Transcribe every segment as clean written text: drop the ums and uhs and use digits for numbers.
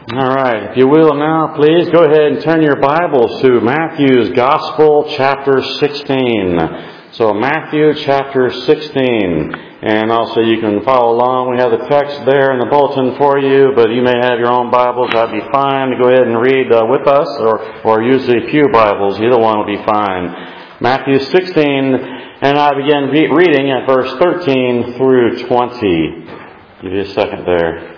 All right, if you will now, please go ahead and turn your Bibles to Matthew's Gospel, chapter 16. So Matthew, chapter 16. And also you can follow along. We have the text there in the bulletin for you, but you may have your own Bibles. That'd be fine. Go ahead and read with us, or use the pew Bibles. Either one will be fine. Matthew 16, and I begin reading at verse 13 through 20. Give you a second there.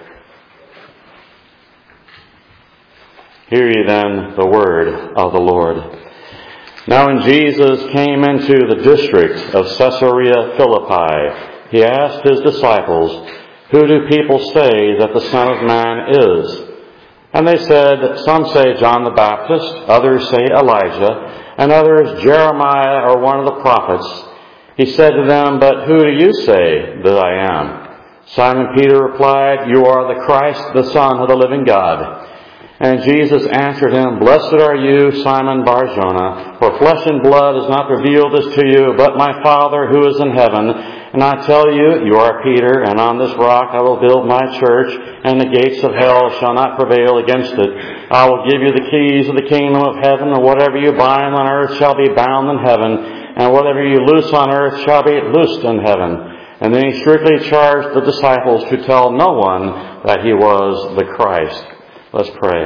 Hear ye then the word of the Lord. Now when Jesus came into the district of Caesarea Philippi, he asked his disciples, "Who do people say that the Son of Man is?" And they said, "Some say John the Baptist, others say Elijah, and others Jeremiah or one of the prophets." He said to them, "But who do you say that I am?" Simon Peter replied, "You are the Christ, the Son of the living God." And Jesus answered him, "Blessed are you, Simon Bar-Jonah, for flesh and blood has not revealed this to you, but my Father who is in heaven. And I tell you, you are Peter, and on this rock I will build my church, and the gates of hell shall not prevail against it. I will give you the keys of the kingdom of heaven, and whatever you bind on earth shall be bound in heaven, and whatever you loose on earth shall be loosed in heaven." And then he strictly charged the disciples to tell no one that he was the Christ. Let's pray.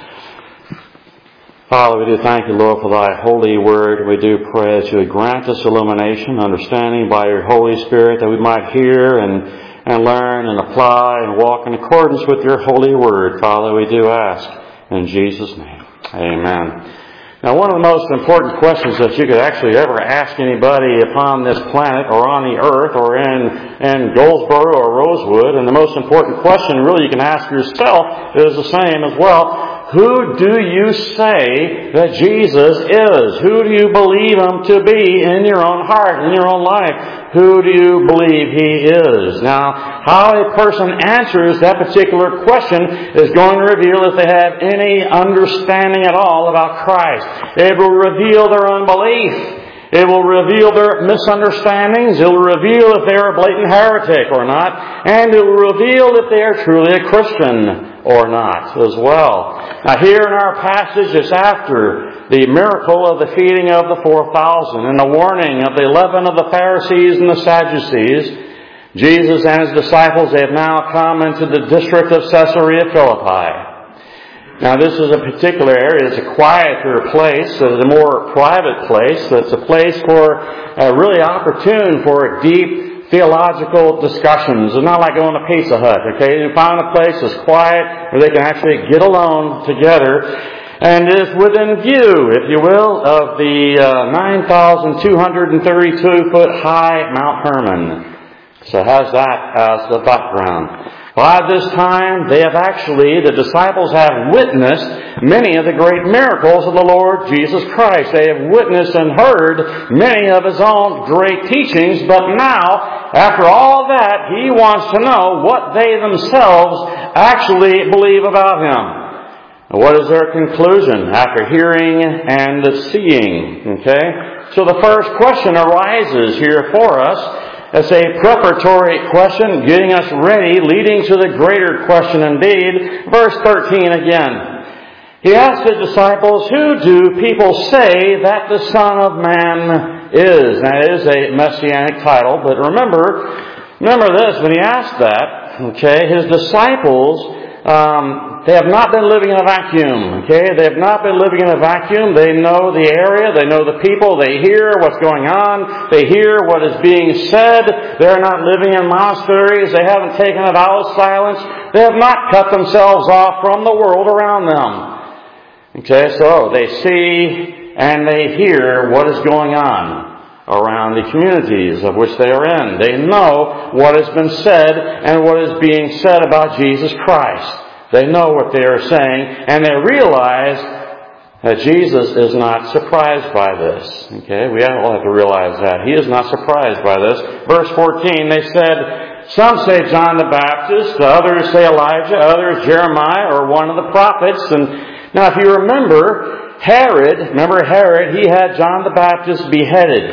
Father, we do thank you, Lord, for thy holy word. We do pray that you would grant us illumination, understanding by your Holy Spirit, that we might hear and learn and apply and walk in accordance with your holy word. Father, we do ask in Jesus' name. Amen. Now, one of the most important questions that you could actually ever ask anybody upon this planet or on the earth or in Goldsboro or Rosewood, and the most important question really you can ask yourself is the same as well. Who do you say that Jesus is? Who do you believe him to be in your own heart, in your own life? Who do you believe he is? Now, how a person answers that particular question is going to reveal if they have any understanding at all about Christ. It will reveal their unbelief. It will reveal their misunderstandings. It will reveal if they are a blatant heretic or not. And it will reveal if they are truly a Christian or not as well. Now here in our passage, it's after the miracle of the feeding of the 4,000 and the warning of the 11 of the Pharisees and the Sadducees. Jesus and his disciples, they have now come into the district of Caesarea Philippi. Now this is a particular area. It's a quieter place. It's a more private place. It's a place for really opportune for deep theological discussions. It's not like going to Pizza Hut, okay? You find a place that's quiet where they can actually get alone together. And it is within view, if you will, of the 9,232-foot high Mount Hermon. So it has that as the background. By this time, the disciples have witnessed many of the great miracles of the Lord Jesus Christ. They have witnessed and heard many of his own great teachings, but now, after all that, he wants to know what they themselves actually believe about him. What is their conclusion after hearing and seeing? Okay? So the first question arises here for us. It's a preparatory question, getting us ready, leading to the greater question indeed. Verse 13 again. He asked his disciples, "Who do people say that the Son of Man is?" Now, it is a messianic title, but remember this, when he asked that, okay, his disciples, they have not been living in a vacuum, okay? They have not been living in a vacuum. They know the area. They know the people. They hear what's going on. They hear what is being said. They're not living in monasteries. They haven't taken a vow of silence. They have not cut themselves off from the world around them. Okay, so they see and they hear what is going on around the communities of which they are in. They know what has been said and what is being said about Jesus Christ. They know what they are saying, and they realize that Jesus is not surprised by this. Okay, we all have to realize that. He is not surprised by this. Verse 14, they said, "Some say John the Baptist, others say Elijah, others Jeremiah or one of the prophets." And now if you remember Herod, he had John the Baptist beheaded.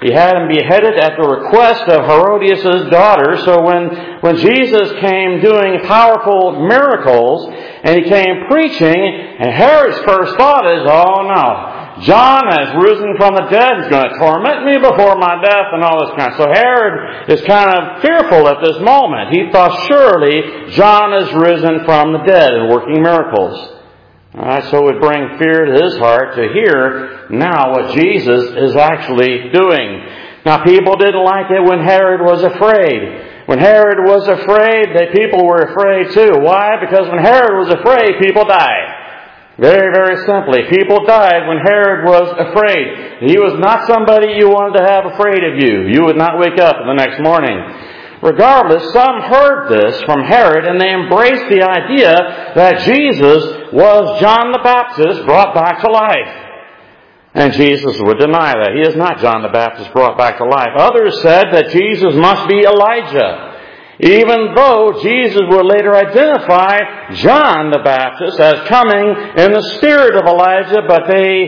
He had him beheaded at the request of Herodias' daughter. So when Jesus came doing powerful miracles, and he came preaching, and Herod's first thought is, oh no, John has risen from the dead. He's going to torment me before my death and all this kind of. So Herod is kind of fearful at this moment. He thought surely John is risen from the dead and working miracles. All right, so it would bring fear to his heart to hear now what Jesus is actually doing. Now, people didn't like it when Herod was afraid. When Herod was afraid, the people were afraid too. Why? Because when Herod was afraid, people died. Very, very simply. People died when Herod was afraid. He was not somebody you wanted to have afraid of you. You would not wake up the next morning. Regardless, some heard this from Herod and they embraced the idea that Jesus was John the Baptist brought back to life. And Jesus would deny that. He is not John the Baptist brought back to life. Others said that Jesus must be Elijah, even though Jesus would later identify John the Baptist as coming in the spirit of Elijah, but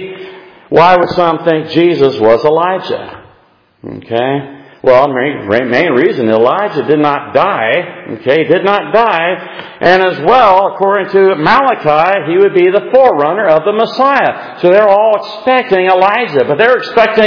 why would some think Jesus was Elijah? Okay? Well, the main reason Elijah did not die, did not die, and as well, according to Malachi, he would be the forerunner of the Messiah. So they're all expecting Elijah, but they're expecting,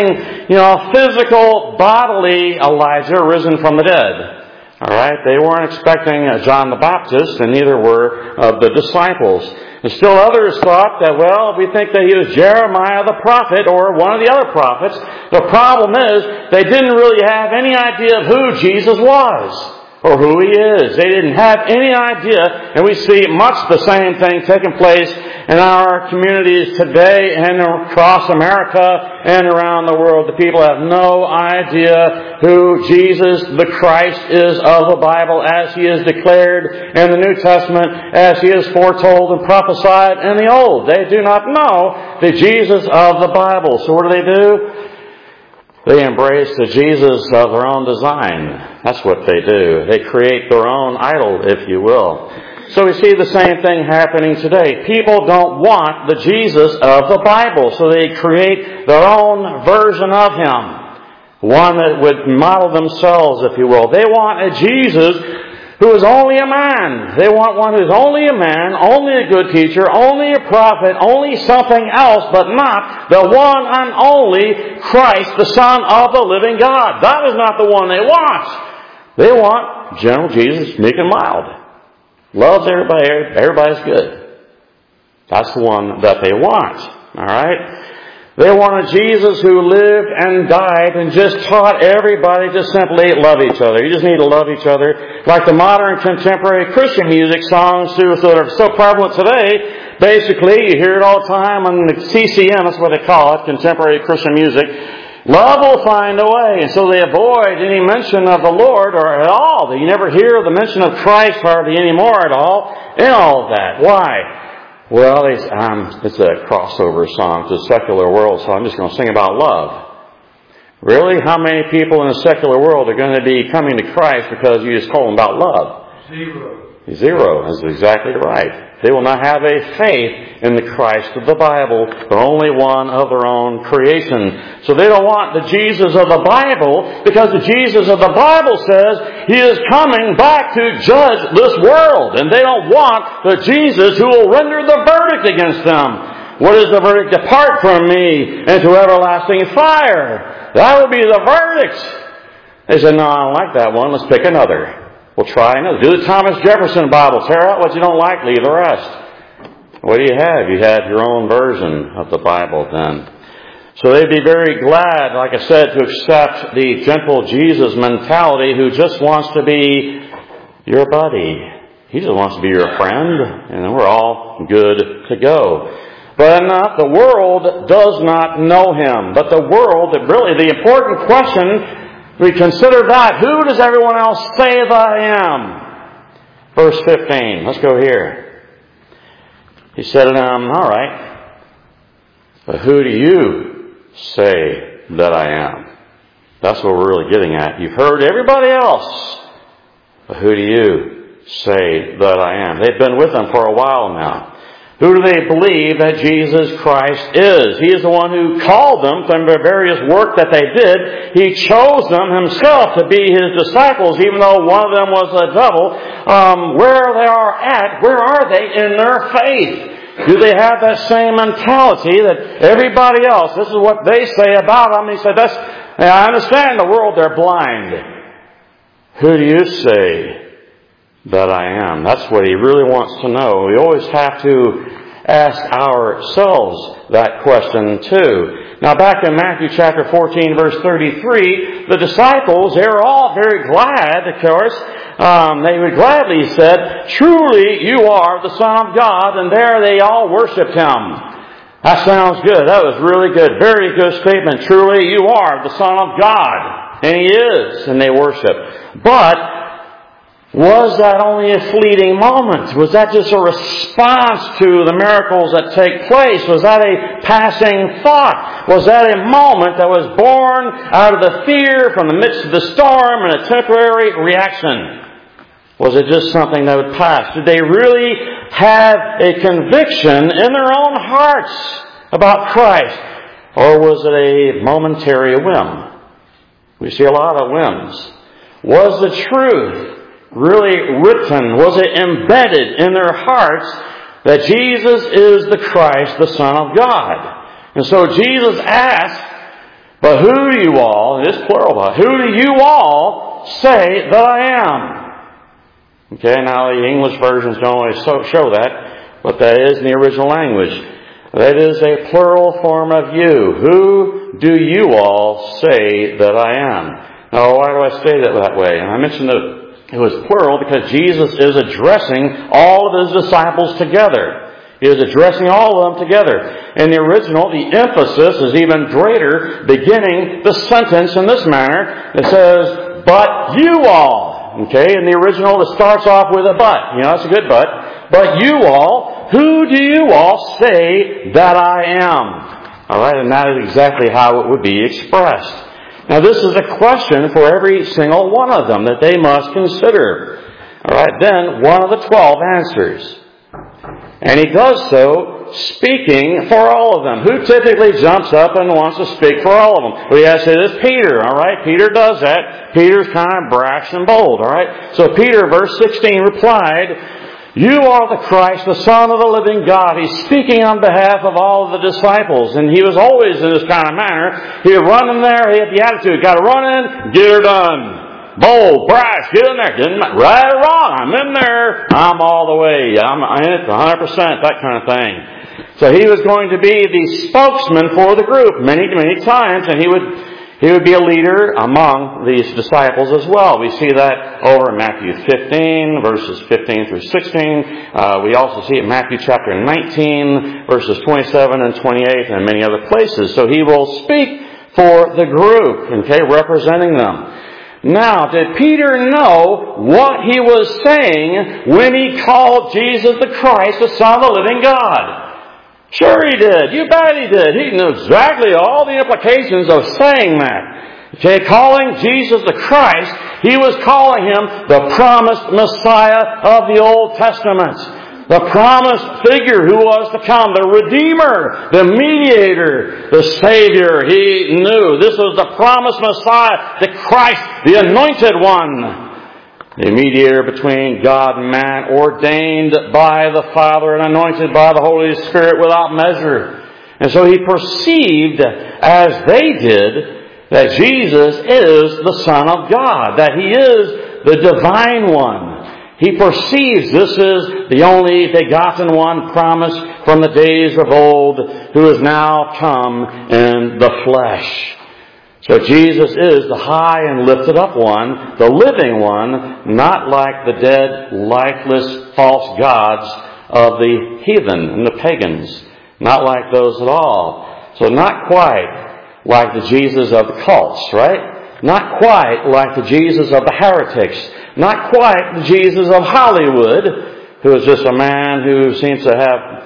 physical, bodily Elijah risen from the dead. All right, they weren't expecting John the Baptist, and neither were the disciples. And still others thought that, we think that he was Jeremiah the prophet or one of the other prophets. The problem is they didn't really have any idea of who Jesus was or who he is. They didn't have any idea, and we see much the same thing taking place in our communities today and across America and around the world. The people have no idea who Jesus the Christ is of the Bible as he is declared in the New Testament, as he is foretold and prophesied in the Old. They do not know the Jesus of the Bible. So what do? They embrace the Jesus of their own design. That's what they do. They create their own idol, if you will. So we see the same thing happening today. People don't want the Jesus of the Bible, so they create their own version of him. One that would model themselves, if you will. They want a Jesus who is only a man. They want one who's only a man, only a good teacher, only a prophet, only something else, but not the one and only Christ, the Son of the living God. That is not the one they want. They want General Jesus, meek and mild. Loves everybody, everybody's good. That's the one that they want. All right? They want a Jesus who lived and died and just taught everybody to simply love each other. You just need to love each other. Like the modern contemporary Christian music songs that are so prevalent today. Basically, you hear it all the time on the CCM, that's what they call it, contemporary Christian music. Love will find a way. And so they avoid any mention of the Lord or at all. You never hear the mention of Christ hardly anymore at all in all of that. Why? Well, it's a crossover song to the secular world, so I'm just going to sing about love. Really? How many people in the secular world are going to be coming to Christ because you just told them about love? Zero. That's exactly right. They will not have a faith in the Christ of the Bible, but only one of their own creation. So they don't want the Jesus of the Bible, because the Jesus of the Bible says he is coming back to judge this world. And they don't want the Jesus who will render the verdict against them. What is the verdict? Depart from me into everlasting fire. That would be the verdict. They said, no, I don't like that one. Let's pick another. We'll try another. Do the Thomas Jefferson Bible. Tear out what you don't like, leave the rest. What do you have? You have your own version of the Bible then. So they'd be very glad, like I said, to accept the gentle Jesus mentality who just wants to be your buddy. He just wants to be your friend, and then we're all good to go. But the world does not know him. But the world, really, the important question, we consider that. Who does everyone else say that I am? Verse 15. Let's go here. He said to them, all right, but who do you say that I am? That's what we're really getting at. You've heard everybody else, but who do you say that I am? They've been with him for a while now. Who do they believe that Jesus Christ is? He is the one who called them from the various work that they did. He chose them Himself to be His disciples, even though one of them was a devil. Where are they in their faith? Do they have that same mentality that everybody else, this is what they say about them? He said, I understand the world, they're blind. Who do you say that I am? That's what He really wants to know. We always have to ask ourselves that question too. Now back in Matthew chapter 14 verse 33, the disciples, they were all very glad, of course. They would gladly said, truly you are the Son of God, and there they all worshiped Him. That sounds good. That was really good. Very good statement. Truly you are the Son of God. And He is, and they worship. But was that only a fleeting moment? Was that just a response to the miracles that take place? Was that a passing thought? Was that a moment that was born out of the fear from the midst of the storm and a temporary reaction? Was it just something that would pass? Did they really have a conviction in their own hearts about Christ? Or was it a momentary whim? We see a lot of whims. Was the truth really written? Was it embedded in their hearts that Jesus is the Christ, the Son of God? And so Jesus asked, but who do you all, it is plural, who do you all say that I am? Okay, now the English versions don't always show that, but that is in the original language. That is a plural form of you. Who do you all say that I am? Now, why do I say that way? And I mentioned that it was plural because Jesus is addressing all of His disciples together. He is addressing all of them together. In the original, the emphasis is even greater, beginning the sentence in this manner. It says, but you all. Okay, in the original, it starts off with a but. You know, that's a good but. But you all, who do you all say that I am? All right, and that is exactly how it would be expressed. Now, this is a question for every single one of them that they must consider. All right, then one of the 12 answers. And he does so speaking for all of them. Who typically jumps up and wants to speak for all of them? Well, yes, it is Peter, all right? Peter does that. Peter's kind of brash and bold, all right? So Peter, verse 16, replied, you are the Christ, the Son of the living God. He's speaking on behalf of all of the disciples. And he was always in this kind of manner. He would run in there. He had the attitude, got to run in, get her done. Bold, brash, get in there. Right or wrong, I'm in there. I'm all the way. I'm in it 100%, that kind of thing. So he was going to be the spokesman for the group many, many times. And he would be a leader among these disciples as well. We see that over in Matthew 15, verses 15 through 16. We also see it in Matthew chapter 19, verses 27 and 28, and many other places. So he will speak for the group, okay, representing them. Now, did Peter know what he was saying when he called Jesus the Christ, the Son of the living God? Sure he did. You bet he did. He knew exactly all the implications of saying that. Okay, calling Jesus the Christ, he was calling Him the promised Messiah of the Old Testament. The promised figure who was to come, the Redeemer, the Mediator, the Savior. He knew this was the promised Messiah, the Christ, the Anointed One. The mediator between God and man, ordained by the Father and anointed by the Holy Spirit without measure. And so he perceived, as they did, that Jesus is the Son of God, that He is the Divine One. He perceives this is the only begotten one promised from the days of old, who has now come in the flesh. So Jesus is the high and lifted up one, the living one, not like the dead, lifeless, false gods of the heathen and the pagans. Not like those at all. So not quite like the Jesus of the cults, right? Not quite like the Jesus of the heretics. Not quite the Jesus of Hollywood, who is just a man who seems to have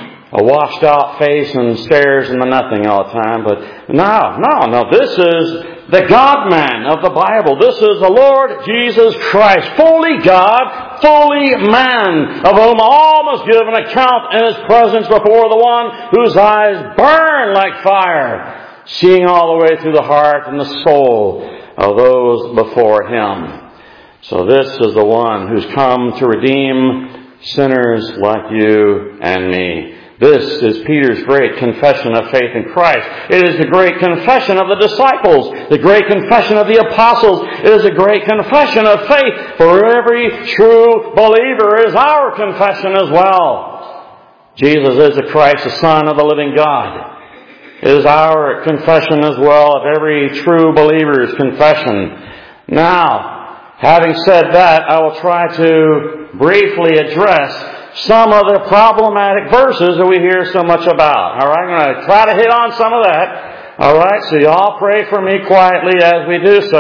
a washed out face and stares into nothing all the time. But no. This is the God-man of the Bible. This is the Lord Jesus Christ, fully God, fully man, of whom all must give an account in His presence before the one whose eyes burn like fire, seeing all the way through the heart and the soul of those before Him. So this is the one who's come to redeem sinners like you and me. This is Peter's great confession of faith in Christ. It is the great confession of the disciples, the great confession of the apostles. It is a great confession of faith for every true believer. It is our confession as well. Jesus is the Christ, the Son of the living God. It is our confession as well of every true believer's confession. Now, having said that, I will try to briefly address some of the problematic verses that we hear so much about. All right, I'm going to try to hit on some of that. All right, so y'all pray for me quietly as we do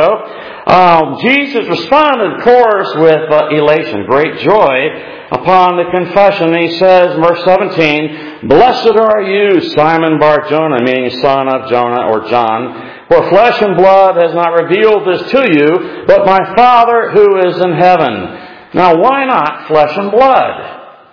so. Jesus responded, of course, with elation, great joy upon the confession. He says, verse 17, "Blessed are you, Simon Bar-Jonah," meaning son of Jonah or John, "for flesh and blood has not revealed this to you, but my Father who is in heaven." Now, why not flesh and blood?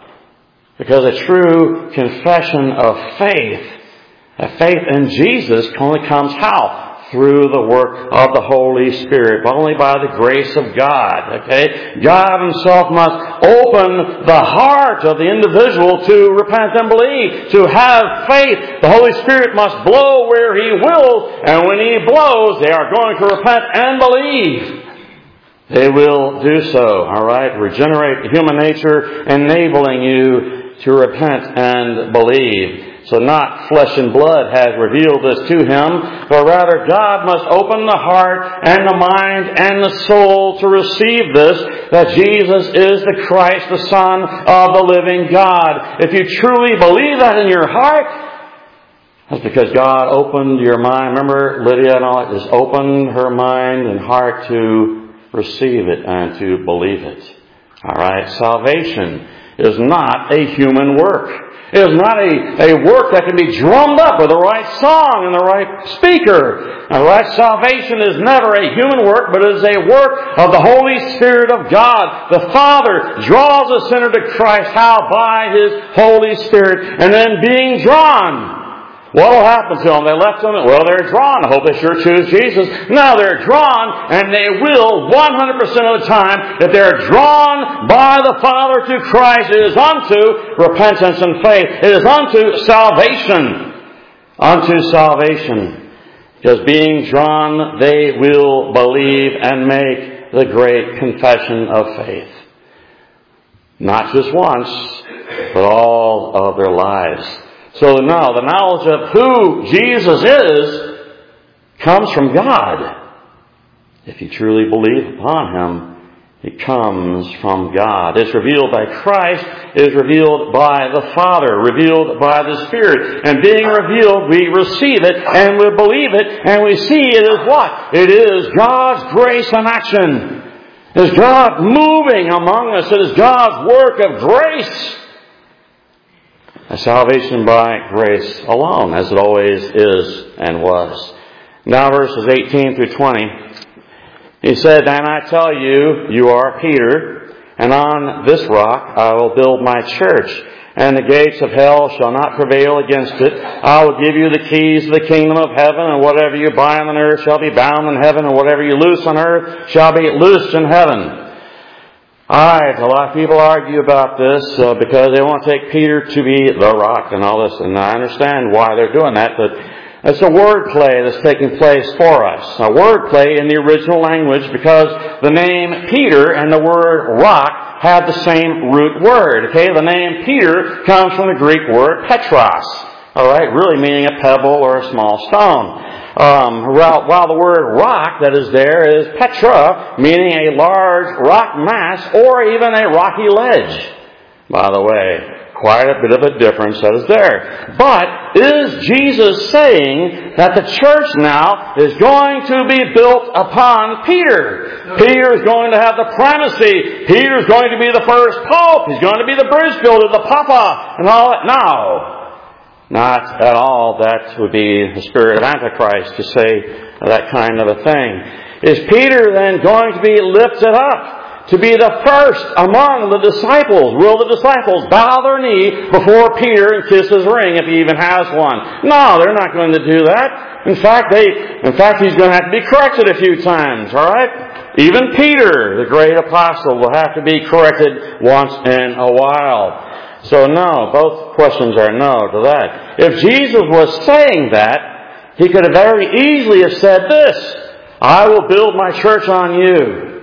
Because a true confession of faith, a faith in Jesus, only comes how? Through the work of the Holy Spirit, but only by the grace of God. Okay? God Himself must open the heart of the individual to repent and believe, to have faith. The Holy Spirit must blow where He wills, and when He blows, they are going to repent and believe. They will do so. All right? Regenerate human nature, enabling you to repent and believe. So not flesh and blood has revealed this to him, but rather God must open the heart and the mind and the soul to receive this, that Jesus is the Christ, the Son of the living God. If you truly believe that in your heart, that's because God opened your mind. Remember Lydia and all that? Just opened her mind and heart to receive it and to believe it. All right? Salvation is not a human work. It is not a work that can be drummed up with the right song and the right speaker. All right? Salvation is never a human work, but it is a work of the Holy Spirit of God. The Father draws a sinner to Christ. How? By His Holy Spirit. And then being drawn, what will happen to them? They left them. Well, they're drawn. I hope they sure choose Jesus. No, they're drawn, and they will 100% of the time. If they're drawn by the Father to Christ, it is unto repentance and faith. It is unto salvation. Unto salvation. Because being drawn, they will believe and make the great confession of faith. Not just once, but all of their lives. So now, the knowledge of who Jesus is comes from God. If you truly believe upon Him, it comes from God. It's revealed by Christ. It is revealed by the Father, revealed by the Spirit. And being revealed, we receive it, and we believe it, and we see it as what? It is God's grace in action. It is God moving among us. It is God's work of grace. A salvation by grace alone, as it always is and was. Now verses 18 through 20. He said, "And I tell you, you are Peter, and on this rock I will build my church, and the gates of hell shall not prevail against it. I will give you the keys of the kingdom of heaven, and whatever you bind on earth shall be bound in heaven, and whatever you loose on earth shall be loosed in heaven." Alright, a lot of people argue about this because they want to take Peter to be the rock and all this, and I understand why they're doing that, but it's a word play that's taking place for us. A word play in the original language because the name Peter and the word rock have the same root word. Okay, the name Peter comes from the Greek word petros. Alright, really meaning a pebble or a small stone. While the word rock that is there is petra, meaning a large rock mass or even a rocky ledge. By the way, quite a bit of a difference that is there. But is Jesus saying that the church now is going to be built upon Peter? Peter is going to have the primacy. Peter is going to be the first pope. He's going to be the bridge builder, the papa, and all that. No. Not at all. That would be the spirit of Antichrist to say that kind of a thing. Is Peter then going to be lifted up to be the first among the disciples? Will the disciples bow their knee before Peter and kiss his ring if he even has one? No, they're not going to do that. In fact, he's going to have to be corrected a few times, all right? Even Peter, the great apostle, will have to be corrected once in a while. So no, both questions are no to that. If Jesus was saying that, he could have very easily have said this: I will build my church on you.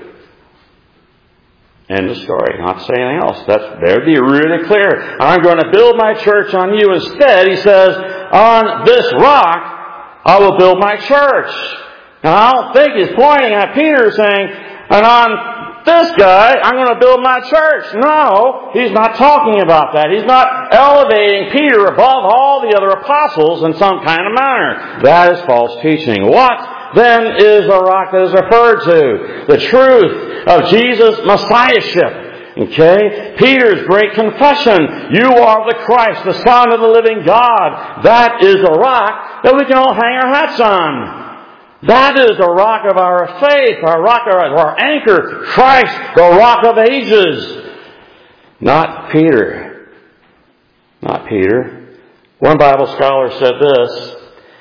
End of story. Not say anything else. That would be really clear. I'm going to build my church on you. Instead, he says, on this rock, I will build my church. Now, I don't think he's pointing at Peter saying, and on this guy, I'm going to build my church. No, he's not talking about that. He's not elevating Peter above all the other apostles in some kind of manner. That is false teaching. What then is the rock that is referred to? The truth of Jesus' Messiahship. Okay? Peter's great confession. You are the Christ, the Son of the living God. That is the rock that we can all hang our hats on. That is the rock of our faith, our rock of our anchor, Christ, the rock of ages. Not Peter. Not Peter. One Bible scholar said this: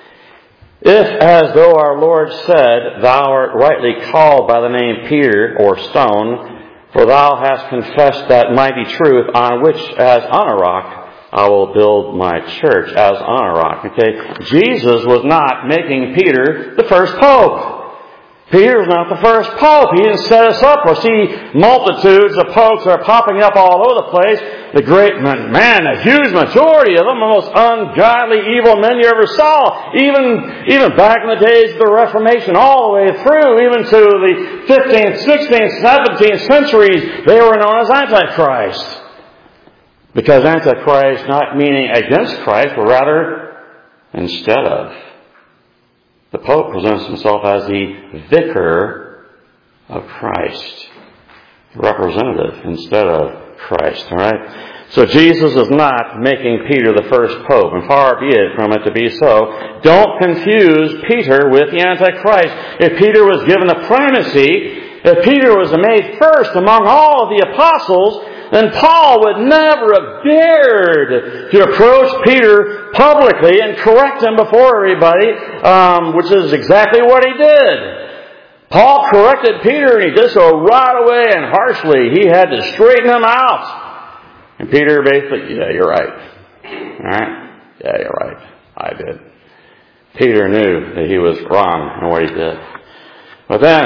if, as though our Lord said, thou art rightly called by the name Peter, or stone, for thou hast confessed that mighty truth, on which, as on a rock, I will build my church, as on a rock. Okay? Jesus was not making Peter the first pope. Peter was not the first pope. He didn't set us up. We'll see multitudes of popes are popping up all over the place. The great man, a huge majority of them, the most ungodly, evil men you ever saw. Even back in the days of the Reformation, all the way through, even to the 15th, 16th, 17th centuries, they were known as Antichrist. Because Antichrist, not meaning against Christ, but rather instead of. The Pope presents himself as the vicar of Christ. The representative instead of Christ. Alright? So Jesus is not making Peter the first Pope, and far be it from it to be so. Don't confuse Peter with the Antichrist. If Peter was given a primacy, if Peter was made first among all of the apostles, then Paul would never have dared to approach Peter publicly and correct him before everybody, which is exactly what he did. Paul corrected Peter, and he did so right away and harshly. He had to straighten him out. And Peter basically, yeah, you're right. All right? Yeah, you're right. I did. Peter knew that he was wrong in what he did. But then,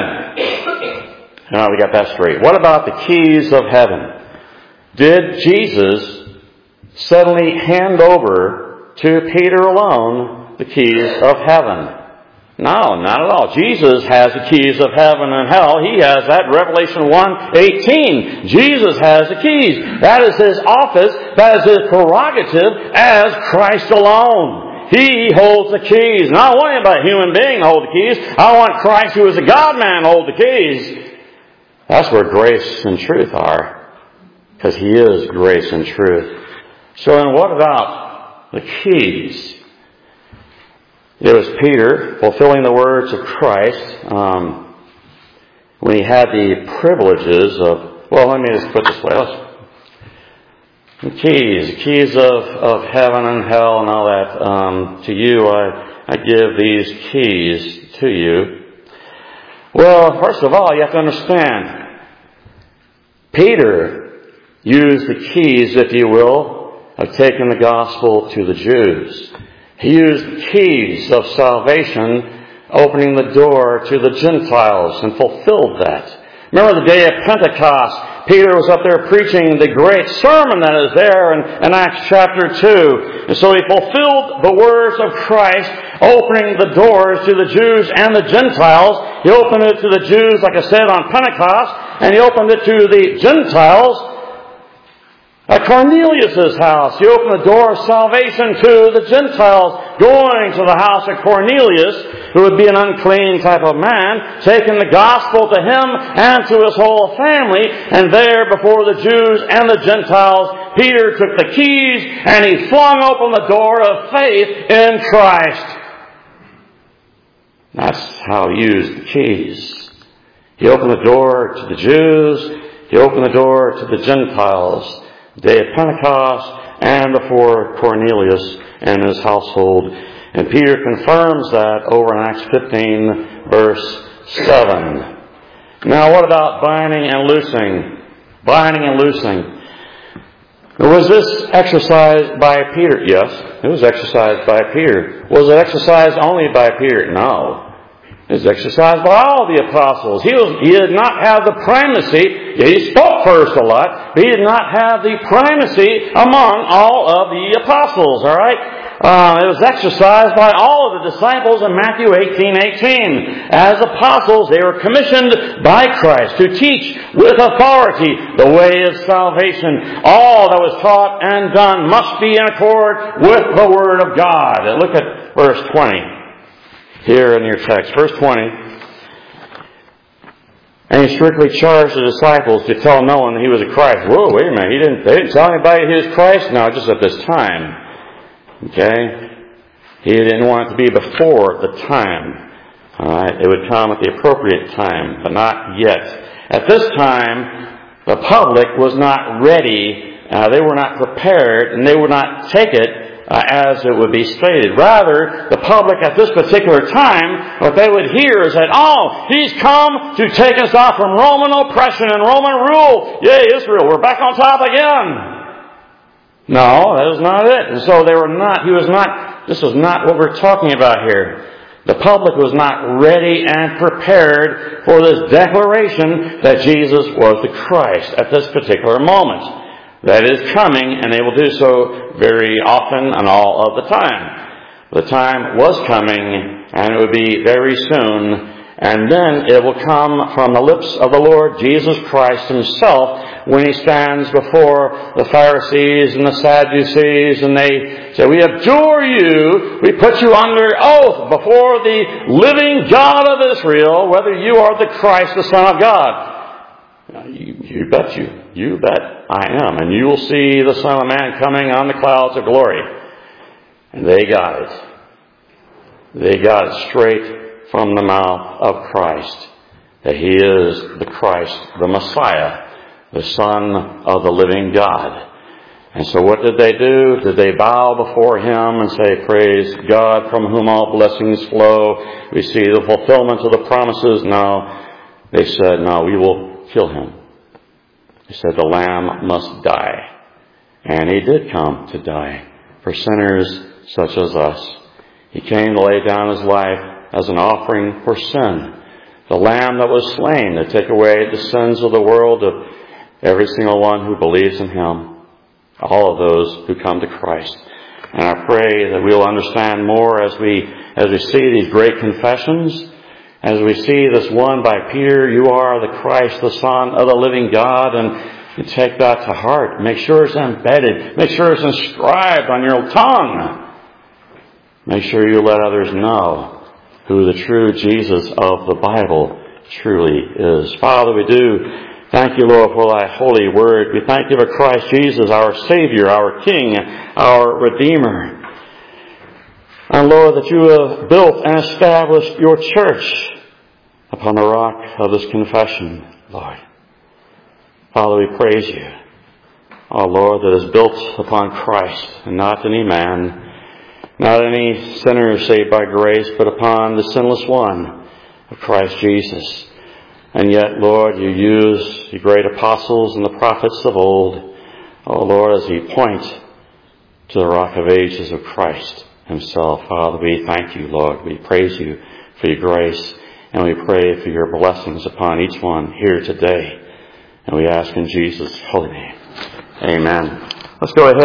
now we got that straight. What about the keys of heaven? Did Jesus suddenly hand over to Peter alone the keys of heaven? No, not at all. Jesus has the keys of heaven and hell. He has that. Revelation 1:18. Jesus has the keys. That is his office. That is his prerogative as Christ alone. He holds the keys. And I don't want anybody, human being, to hold the keys. I want Christ, who is a God-man, to hold the keys. That's where grace and truth are. Because he is grace and truth. So then what about the keys? It was Peter fulfilling the words of Christ when he had the privileges of, well, let me just put it this way. The keys of heaven and hell and all that. To you, I give these keys to you. Well, first of all, you have to understand, Peter used the keys, if you will, of taking the gospel to the Jews. He used the keys of salvation, opening the door to the Gentiles, and fulfilled that. Remember the day of Pentecost, Peter was up there preaching the great sermon that is there in Acts chapter 2. And so he fulfilled the words of Christ, opening the doors to the Jews and the Gentiles. He opened it to the Jews, like I said, on Pentecost, and he opened it to the Gentiles At Cornelius' house, he opened the door of salvation to the Gentiles going to the house of Cornelius, who would be an unclean type of man, taking the gospel to him and to his whole family. And there, before the Jews and the Gentiles, Peter took the keys and he flung open the door of faith in Christ. That's how he used the keys. He opened the door to the Jews. He opened the door to the Gentiles. Day of Pentecost and before Cornelius and his household. And Peter confirms that over in Acts 15, verse 7. Now what about binding and loosing? Binding and loosing. Was this exercised by Peter? Yes, it was exercised by Peter. Was it exercised only by Peter? No. It was exercised by all the apostles. He did not have the primacy. He spoke first a lot, but he did not have the primacy among all of the apostles. All right? It was exercised by all of the disciples in Matthew 18:18. As apostles, they were commissioned by Christ to teach with authority the way of salvation. All that was taught and done must be in accord with the Word of God. And look at verse 20. Here in your text, verse 20. And he strictly charged the disciples to tell no one that he was a Christ. Whoa, wait a minute. They didn't tell anybody he was Christ? No, just at this time. Okay? He didn't want it to be before the time. Alright? It would come at the appropriate time, but not yet. At this time, the public was not ready. They were not prepared, and they would not take it as it would be stated. Rather, the public at this particular time, what they would hear is that, oh, he's come to take us off from Roman oppression and Roman rule. Yay, Israel, we're back on top again. No, that was not it. And so this was not what we're talking about here. The public was not ready and prepared for this declaration that Jesus was the Christ at this particular moment. That is coming, and they will do so very often and all of the time. The time was coming, and it would be very soon, and then it will come from the lips of the Lord Jesus Christ himself when he stands before the Pharisees and the Sadducees, and they say, we adjure you, we put you under oath before the living God of Israel, whether you are the Christ, the Son of God. You bet I am. And you will see the Son of Man coming on the clouds of glory. And they got it. They got it straight from the mouth of Christ. That he is the Christ, the Messiah, the Son of the living God. And so what did they do? Did they bow before him and say, praise God from whom all blessings flow? We see the fulfillment of the promises. No. They said, no, we will kill him. He said the Lamb must die. And he did come to die for sinners such as us. He came to lay down his life as an offering for sin. The Lamb that was slain to take away the sins of the world, of every single one who believes in him. All of those who come to Christ. And I pray that we'll understand more as we see these great confessions. As we see this one by Peter, you are the Christ, the Son of the living God, and you take that to heart. Make sure it's embedded. Make sure it's inscribed on your tongue. Make sure you let others know who the true Jesus of the Bible truly is. Father, we do thank you, Lord, for thy holy word. We thank you for Christ Jesus, our Savior, our King, our Redeemer. And Lord, that you have built and established your church upon the rock of this confession, Lord. Father, we praise you. Oh Lord, that is built upon Christ and not any man, not any sinner saved by grace, but upon the sinless one of Christ Jesus. And yet, Lord, you use the great apostles and the prophets of old, oh Lord, as we point to the rock of ages of Christ himself. Father, we thank you, Lord. We praise you for your grace, and we pray for your blessings upon each one here today. And we ask in Jesus' holy name. Amen. Let's go ahead.